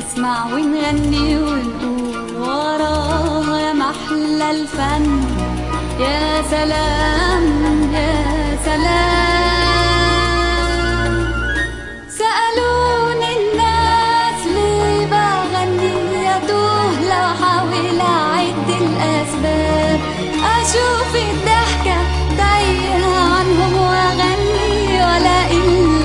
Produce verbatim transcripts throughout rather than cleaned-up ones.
نسمع ونغني ونقول وراها يا محلى الفن. يا سلام يا سلام. سألوني الناس ليه بغني، أتوه لو حاول أعد الأسباب، أشوف الضحكة تايهة عنهم وأغني وألاقي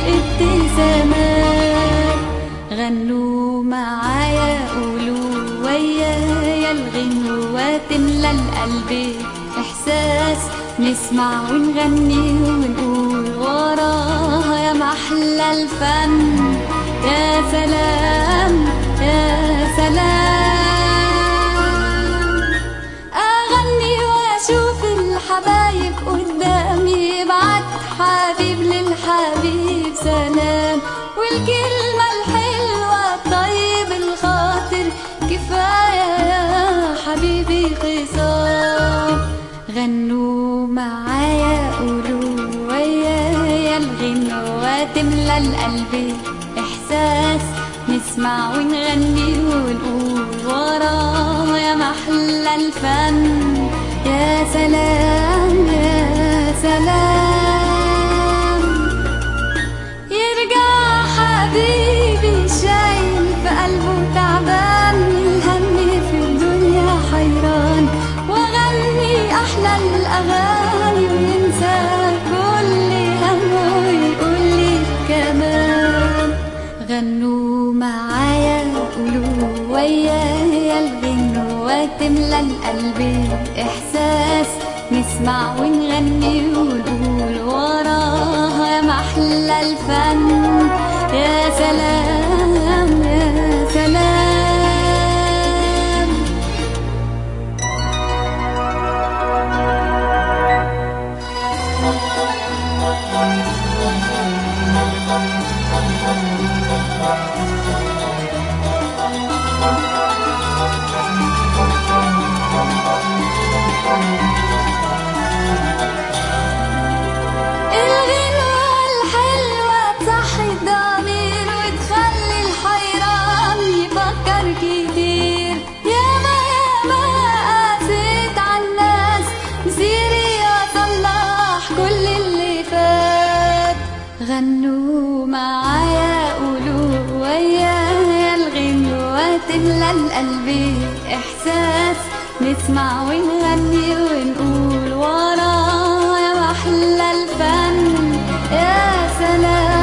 الابتسامات. غنوا معايا قولوا ويايا الغنوة تملى القلب إحساس، نسمع ونغني ونقول وراها يا محلى الفن. يا سلام يا سلام. أغني وأشوف الحبايب قدامي، يبعت حبيب للحبيب سلام، والكلمة الحلوة طيب الخاطر كفاية يا حبيبي خصام. غنوا معايا قولوا ويايا الغنوة تملى القلب إحساس، نسمع ونغني ونقول وراها يا محلى الفن. يا سلام يا سلام. يرجع حبيبي شايل في قلبه تعبان، من الهم في الدنيا حيران، وأغني أحلى الأغاني وينسى كل همه ويقول لي كمان. غنوا معايا قولوا ويايا الغنوة تملى القلب إحساس، نسمع ونغني ونقول وراها يا محلى الفن. يا سلام يا سلام. غنوا معايا قولوا ويايا الغنوة تملى القلب إحساس، نسمع ونغني ونقول وراها يا محلى الفن. يا سلام.